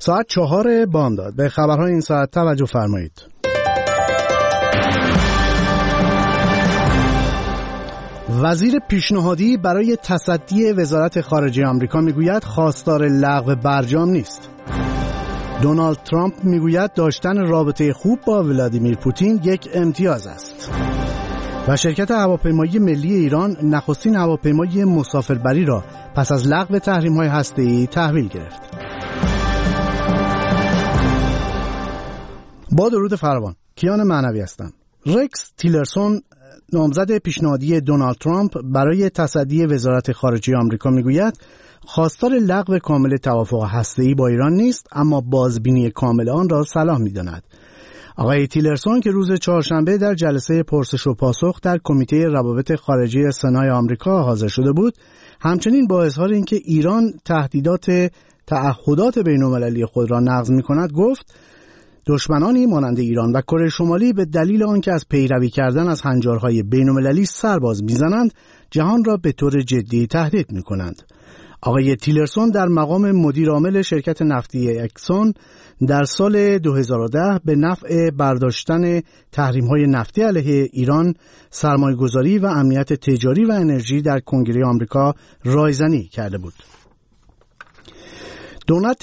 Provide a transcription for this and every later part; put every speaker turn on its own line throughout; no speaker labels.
ساعت 4 بامداد. به خبرهای این ساعت توجه فرمایید. وزیر پیشنهادی برای تصدی وزارت خارجه آمریکا میگوید خواستار لغو برجام نیست. دونالد ترامپ میگوید داشتن رابطه خوب با ولادیمیر پوتین یک امتیاز است. و شرکت هواپیمایی ملی ایران نخستین هواپیمای مسافربری را پس از لغو تحریم‌های هسته‌ای تحویل گرفت. با درود فراوان، کیان معنوی هستم. رکس تیلرسون، نامزد پیشنهادی دونالد ترامپ برای تصدی وزارت خارجه آمریکا میگوید خواستار لغو کامل توافق هسته‌ای با ایران نیست، اما بازبینی کامل آن را صلاح می‌داند. آقای تیلرسون که روز چهارشنبه در جلسه پرسش و پاسخ در کمیته روابط خارجه سنای آمریکا حاضر شده بود، همچنین با اظهار اینکه ایران تعهدات بین‌المللی خود را نقض می‌کند گفت دشمنانی مانند ایران و کره شمالی به دلیل آنکه از پیروی کردن از هنجارهای بین‌المللی سرباز می‌زنند، جهان را به طور جدی تهدید می‌کنند. آقای تیلرسون در مقام مدیر عامل شرکت نفتی اکسون در سال 2010 به نفع برداشتن تحریم‌های نفتی علیه ایران، سرمایه‌گذاری و امنیت تجاری و انرژی در کنگره آمریکا رایزنی کرده بود. دونالد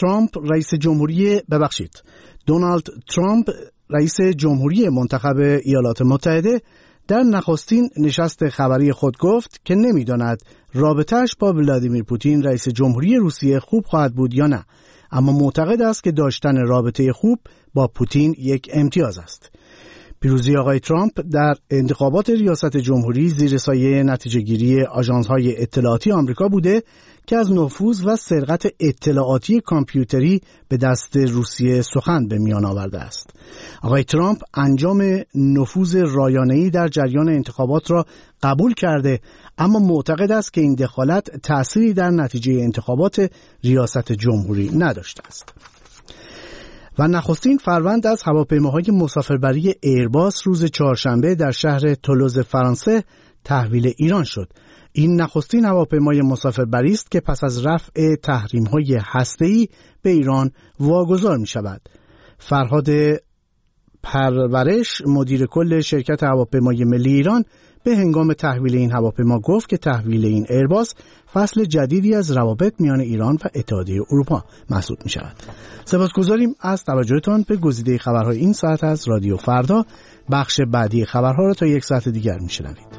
ترامپ رئیس جمهوری منتخب ایالات متحده در نخستین نشست خبری خود گفت که نمی‌داند رابطه‌اش با ولادیمیر پوتین رئیس جمهوری روسیه خوب خواهد بود یا نه، اما معتقد است که داشتن رابطه خوب با پوتین یک امتیاز است. پیروزی آقای ترامپ در انتخابات ریاست جمهوری زیر سایه نتیجه‌گیری آژانس‌های اطلاعاتی آمریکا بوده که از نفوذ و سرقت اطلاعاتی کامپیوتری به دست روسیه سخن به میان آورده است. آقای ترامپ انجام نفوذ رایانه‌ای در جریان انتخابات را قبول کرده، اما معتقد است که این دخالت تأثیری در نتیجه انتخابات ریاست جمهوری نداشته است. و نخستین فروند از هواپیماهای مسافربری ایرباس روز چهارشنبه در شهر تولوز فرانسه تحویل ایران شد. این نخستین هواپیمای مسافربری است که پس از رفع تحریم‌های هسته‌ای به ایران واگذار می‌شود. فرهاد پرورش، مدیر کل شرکت هواپیمای ملی ایران، به هنگام تحویل این هواپیما گفت که تحویل این ایرباس فصل جدیدی از روابط میان ایران و اتحادیه اروپا محسوب می شود. سپاسگزاریم از توجهتان به گزیده خبرهای این ساعت از رادیو فردا. بخش بعدی خبرها را تا یک ساعت دیگر می شنوید.